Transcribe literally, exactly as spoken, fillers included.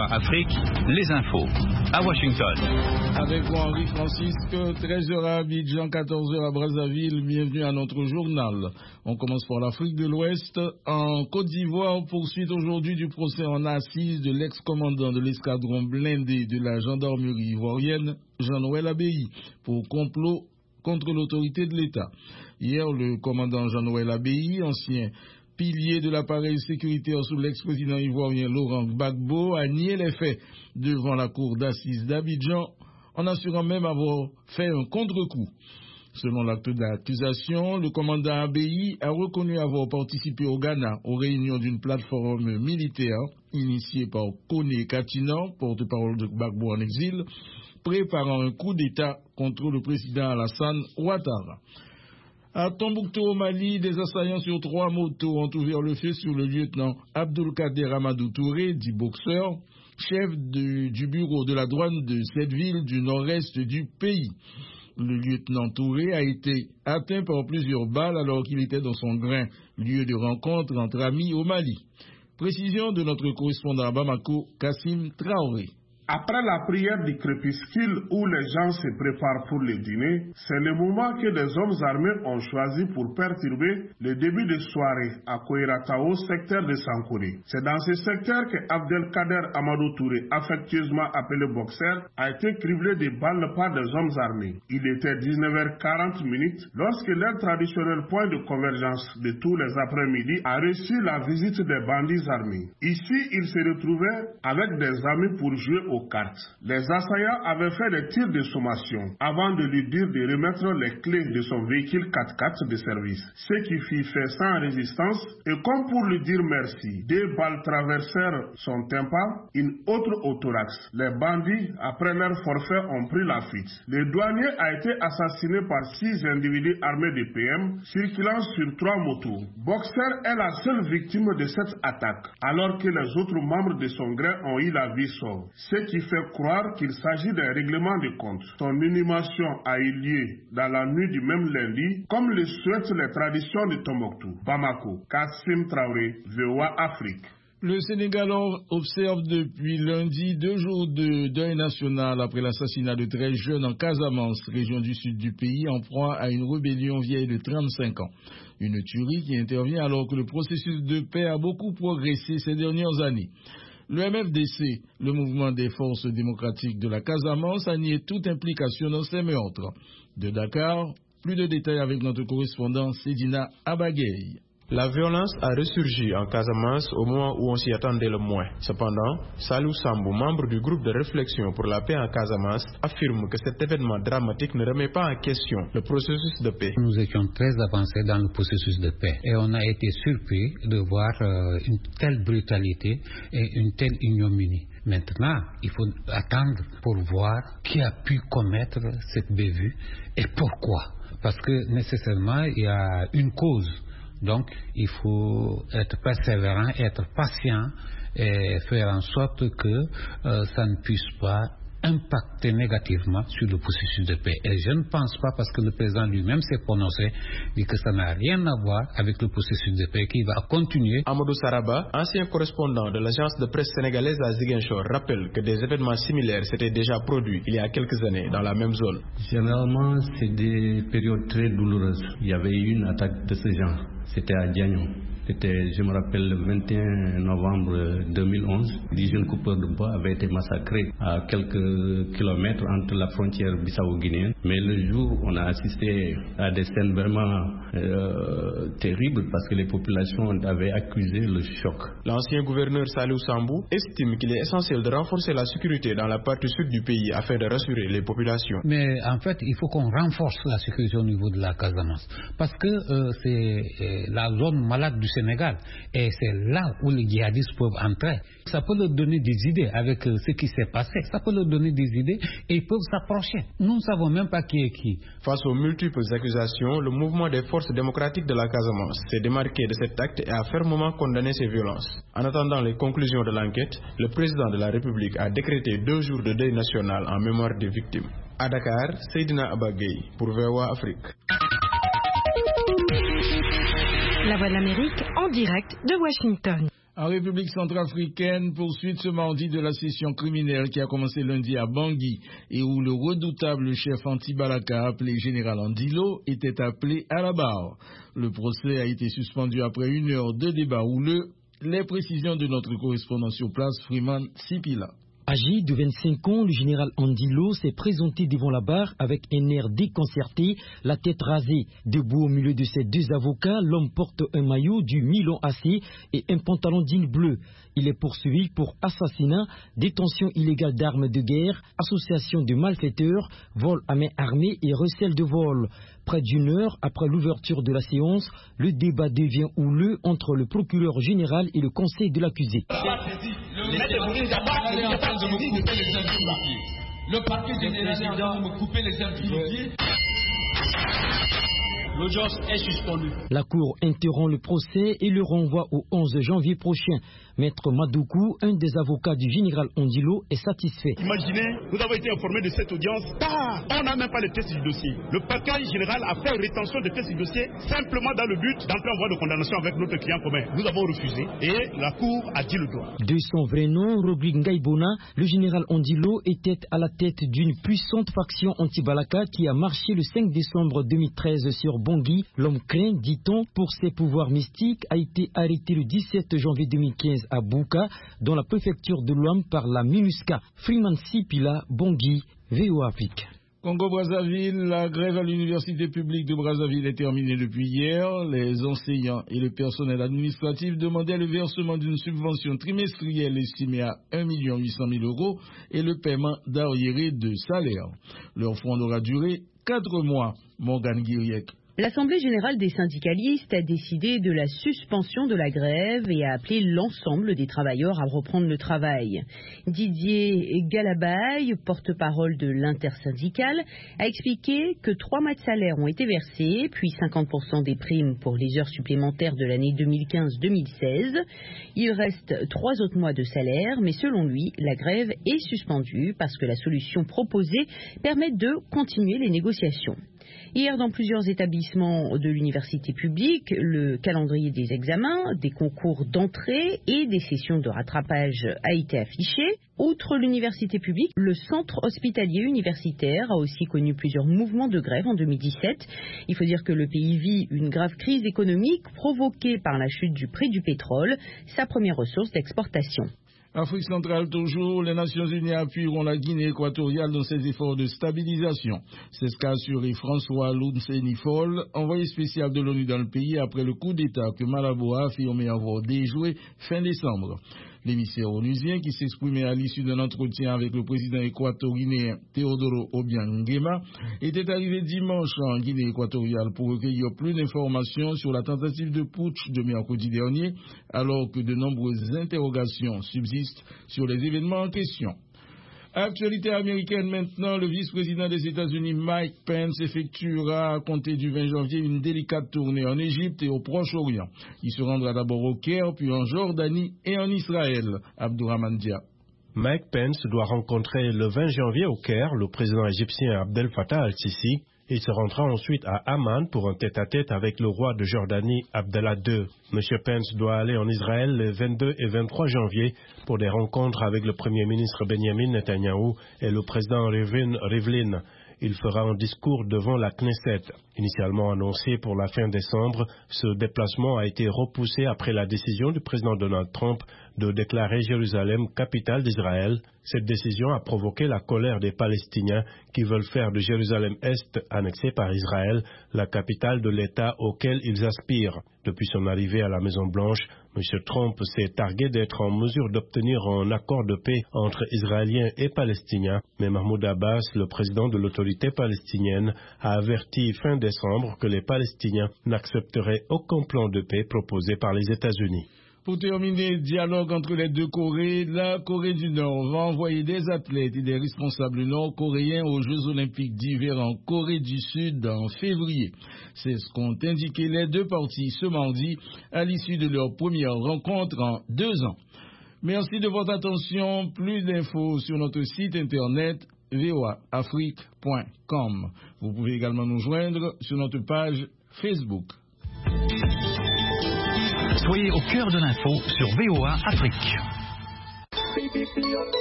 Voix Afrique, les infos. À Washington. Avec moi Henri Francisque, treize heures à Abidjan, quatorze heures à Brazzaville. Bienvenue à notre journal. On commence par l'Afrique de l'Ouest. En Côte d'Ivoire, poursuite aujourd'hui du procès en assises de l'ex-commandant de l'escadron blindé de la gendarmerie ivoirienne, Jean-Noël Abbaye, pour complot contre l'autorité de l'État. Hier, le commandant Jean-Noël Abbaye, ancien pilier de l'appareil sécuritaire sous l'ex-président ivoirien Laurent Gbagbo, a nié les faits devant la cour d'assises d'Abidjan, en assurant même avoir fait un contre-coup. Selon l'acte d'accusation, le commandant Abbaye a reconnu avoir participé au Ghana aux réunions d'une plateforme militaire initiée par Koné Katina, porte-parole de Gbagbo en exil, préparant un coup d'État contre le président Alassane Ouattara. À Tombouctou au Mali, des assaillants sur trois motos ont ouvert le feu sur le lieutenant Abdulkader Amadou Touré, dit boxeur, chef de, du bureau de la douane de cette ville du nord-est du pays. Le lieutenant Touré a été atteint par plusieurs balles alors qu'il était dans son grain, lieu de rencontre entre amis au Mali. Précision de notre correspondant à Bamako, Kassim Traoré. Après la prière du crépuscule où les gens se préparent pour le dîner, c'est le moment que des hommes armés ont choisi pour perturber le début de soirée à Koiratao, secteur de Sankouré. C'est dans ce secteur que Abdelkader Amadou Touré, affectueusement appelé boxeur, a été criblé de balles par des hommes armés. Il était dix-neuf heures quarante lorsque leur traditionnel point de convergence de tous les après-midi a reçu la visite des bandits armés. Ici, ils se retrouvaient avec des amis pour jouer au aux cartes. Les assaillants avaient fait des tirs de sommation avant de lui dire de remettre les clés de son véhicule quatre-quatre de service, ce qui fit fait sans résistance et comme pour lui dire merci, deux balles traversèrent son tympan, une autre au thorax. Les bandits, après leur forfait, ont pris la fuite. Le douanier a été assassiné par six individus armés de P M circulant sur trois motos. Boxer est la seule victime de cette attaque, alors que les autres membres de son grain ont eu la vie sauve. Ce qui fait croire qu'il s'agit d'un règlement de compte. Son inhumation a eu lieu dans la nuit du même lundi, comme le souhaitent les traditions de Tombouctou. Bamako, Kassim Traoré, V O A Afrique. Le Sénégal observe depuis lundi deux jours de deuil national après l'assassinat de treize jeunes en Casamance, région du sud du pays, en proie à une rébellion vieille de trente-cinq ans. Une tuerie qui intervient alors que le processus de paix a beaucoup progressé ces dernières années. Le M F D C, le mouvement des forces démocratiques de la Casamance, a nié toute implication dans ces meurtres. De Dakar, plus de détails avec notre correspondant Sedina Abagay. La violence a ressurgi en Casamance au moment où on s'y attendait le moins. Cependant, Salou Sambou, membre du groupe de réflexion pour la paix en Casamance, affirme que cet événement dramatique ne remet pas en question le processus de paix. Nous étions très avancés dans le processus de paix et on a été surpris de voir euh, une telle brutalité et une telle ignominie. Maintenant, il faut attendre pour voir qui a pu commettre cette bévue et pourquoi. Parce que nécessairement, il y a une cause. Donc, il faut être persévérant, être patient et faire en sorte que euh, ça ne puisse pas impacter négativement sur le processus de paix. Et je ne pense pas, parce que le président lui-même s'est prononcé, dit que ça n'a rien à voir avec le processus de paix qui va continuer. Amadou Saraba, ancien correspondant de l'agence de presse sénégalaise à Ziguinchor, rappelle que des événements similaires s'étaient déjà produits il y a quelques années dans la même zone. Généralement, c'est des périodes très douloureuses. Il y avait eu une attaque de ce genre. C'était à Diagno. C'était, je me rappelle, le vingt et un novembre deux mille onze, dix jeunes coupeurs de bois avaient été massacrés à quelques kilomètres entre la frontière bissau-guinéenne. Mais le jour, on a assisté à des scènes vraiment euh, terribles parce que les populations avaient accusé le choc. L'ancien gouverneur Salou Sambou estime qu'il est essentiel de renforcer la sécurité dans la partie sud du pays afin de rassurer les populations. Mais en fait, il faut qu'on renforce la sécurité au niveau de la Casamance parce que euh, c'est euh, la zone malade du Sénégal et c'est là où les djihadistes peuvent entrer. Ça peut leur donner des idées avec euh, ce qui s'est passé, ça peut leur donner des idées et ils peuvent s'approcher. Nous ne savons même pas qui est qui. Face aux multiples accusations, le mouvement des forces démocratiques de la Casamance s'est démarqué de cet acte et a fermement condamné ces violences. En attendant les conclusions de l'enquête, le président de la République a décrété deux jours de deuil national en mémoire des victimes. À Dakar, Seydina Abagay pour V O A Afrique. La Voix de l'Amérique en direct de Washington. En République centrafricaine, poursuite ce mardi de la session criminelle qui a commencé lundi à Bangui et où le redoutable chef anti-Balaka appelé Général Andilo était appelé à la barre. Le procès a été suspendu après une heure de débat houleux. Les précisions de notre correspondant sur place, Freeman Sipila. Âgé de vingt-cinq ans, le général Andilo s'est présenté devant la barre avec un air déconcerté, la tête rasée. Debout au milieu de ses deux avocats, l'homme porte un maillot du Milan A C et un pantalon jean bleu. Il est poursuivi pour assassinat, détention illégale d'armes de guerre, association de malfaiteurs, vol à main armée et recel de vol. Près d'une heure après l'ouverture de la séance, le débat devient houleux entre le procureur général et le conseil de l'accusé. Le parquet général est en train de me couper les ailes du pied. L'audience est suspendue. La Cour interrompt le procès et le renvoie au onze janvier prochain. Maître Madoukou, un des avocats du général Andilo, est satisfait. Imaginez, nous avons été informés de cette audience car on n'a même pas le test du dossier. Le parquet général a fait rétention de test du dossier simplement dans le but d'entrer en voie de condamnation avec notre client commun. Nous avons refusé et la Cour a dit le droit. De son vrai nom, Rodrigue Ngaïbona, le général Andilo était à la tête d'une puissante faction anti-Balaka qui a marché le cinq décembre deux mille treize sur Bangui. L'homme craint, dit-on, pour ses pouvoirs mystiques, a été arrêté le dix-sept janvier deux mille quinze à Bouka, dans la préfecture de l'Ouam par la MINUSCA. Freeman Sipila, Bangui, V O Afrique. Congo-Brazzaville, la grève à l'université publique de Brazzaville est terminée depuis hier. Les enseignants et le personnel administratif demandaient le versement d'une subvention trimestrielle estimée à un million huit cent mille euros et le paiement d'arriérés de salaire. Leur fronde aura duré quatre mois. Morgane Guiriec. L'Assemblée générale des syndicalistes a décidé de la suspension de la grève et a appelé l'ensemble des travailleurs à reprendre le travail. Didier Galabaye, porte-parole de l'intersyndicale, a expliqué que trois mois de salaire ont été versés, puis cinquante pour cent des primes pour les heures supplémentaires de l'année deux mille quinze deux mille seize. Il reste trois autres mois de salaire, mais selon lui, la grève est suspendue parce que la solution proposée permet de continuer les négociations. Hier, dans plusieurs établissements de l'université publique, le calendrier des examens, des concours d'entrée et des sessions de rattrapage a été affiché. Outre l'université publique, le centre hospitalier universitaire a aussi connu plusieurs mouvements de grève en deux mille dix-sept. Il faut dire que le pays vit une grave crise économique provoquée par la chute du prix du pétrole, sa première ressource d'exportation. Afrique centrale toujours, les Nations unies appuieront la Guinée équatoriale dans ses efforts de stabilisation. C'est ce qu'a assuré François Lounsenifol, envoyé spécial de l'ONU dans le pays après le coup d'État que Malabo a affirmé avoir déjoué fin décembre. L'émissaire onusien, qui s'exprimait à l'issue d'un entretien avec le président équatorien Teodoro Obiang Nguema, était arrivé dimanche en Guinée équatoriale pour recueillir plus d'informations sur la tentative de putsch de mercredi dernier, alors que de nombreuses interrogations subsistent sur les événements en question. Actualité américaine maintenant, le vice-président des États-Unis Mike Pence effectuera à compter du vingt janvier une délicate tournée en Égypte et au Proche-Orient. Il se rendra d'abord au Caire, puis en Jordanie et en Israël. Abdourahmane Dia. Mike Pence doit rencontrer le vingt janvier au Caire le président égyptien Abdel Fattah al-Sisi. Il se rendra ensuite à Amman pour un tête-à-tête avec le roi de Jordanie, Abdallah deux. M. Pence doit aller en Israël les vingt-deux et vingt-trois janvier pour des rencontres avec le premier ministre Benjamin Netanyahou et le président Reuven Rivlin. Il fera un discours devant la Knesset. Initialement annoncé pour la fin décembre, ce déplacement a été repoussé après la décision du président Donald Trump de déclarer Jérusalem capitale d'Israël. Cette décision a provoqué la colère des Palestiniens qui veulent faire de Jérusalem-Est, annexée par Israël, la capitale de l'État auquel ils aspirent. Depuis son arrivée à la Maison-Blanche, M. Trump s'est targué d'être en mesure d'obtenir un accord de paix entre Israéliens et Palestiniens, mais Mahmoud Abbas, le président de l'autorité palestinienne, a averti fin décembre que les Palestiniens n'accepteraient aucun plan de paix proposé par les États-Unis. Pour terminer, dialogue entre les deux Corées, la Corée du Nord va envoyer des athlètes et des responsables nord-coréens aux Jeux Olympiques d'hiver en Corée du Sud en février. C'est ce qu'ont indiqué les deux parties ce mardi à l'issue de leur première rencontre en deux ans. Merci de votre attention. Plus d'infos sur notre site internet v o a afrique point com. Vous pouvez également nous joindre sur notre page Facebook. Soyez au cœur de l'info sur V O A Afrique.